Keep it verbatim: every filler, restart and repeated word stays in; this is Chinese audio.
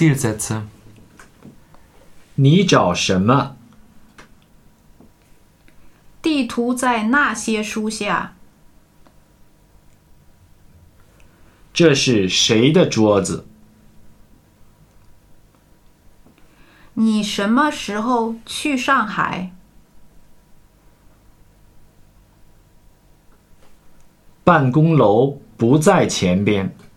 Tillsätze. 你找什么？ 地图在那些书下。 这是谁的桌子？ 你什么时候去上海？ 办公楼不在前边。